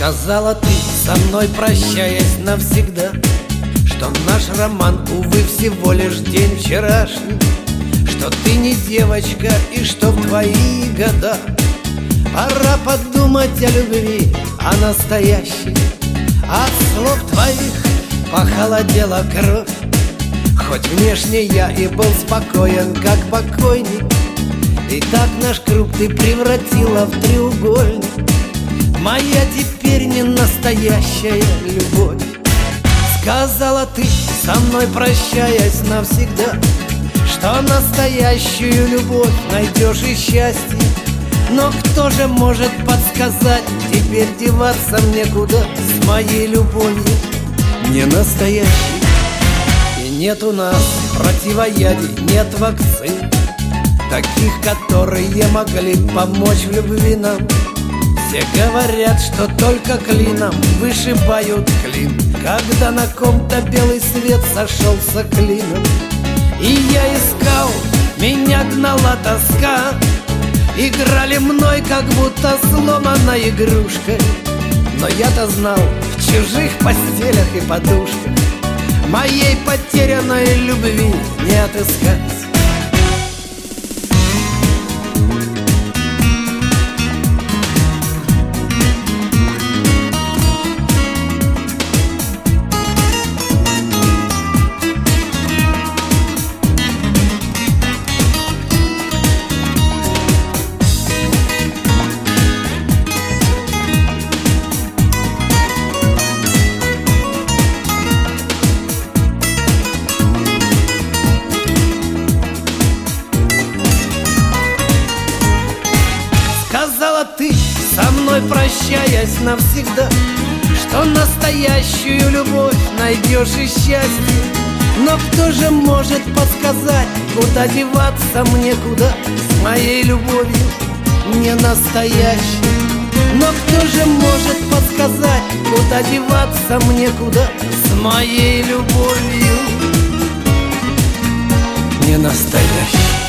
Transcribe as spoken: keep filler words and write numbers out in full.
Сказала ты, со мной прощаясь навсегда, что наш роман, увы, всего лишь день вчерашний, что ты не девочка и что в твои года пора подумать о любви, о настоящей. От слов твоих похолодела кровь, хоть внешне я и был спокоен, как покойник. И так наш круг ты превратила в треугольник. Моя теперь не настоящая любовь. Сказала ты, со мной прощаясь навсегда, что настоящую любовь найдешь и счастье. Но кто же может подсказать, теперь деваться мне куда с моей любовью не настоящей? И нет у нас противоядий, нет вакцин, таких, которые могли помочь в любви нам. Все говорят, что только клином вышибают клин, когда на ком-то белый свет сошелся клином. И я искал, меня гнала тоска, играли мной, как будто сломанной игрушкой. Но я-то знал, в чужих постелях и подушках моей потерянной любви не отыскать. Сказала ты, со мной прощаясь навсегда, что настоящую любовь найдешь и счастье. Но кто же может подсказать, куда деваться мне куда с моей любовью не настоящей? Но кто же может подсказать, куда деваться мне куда с моей любовью не настоящей?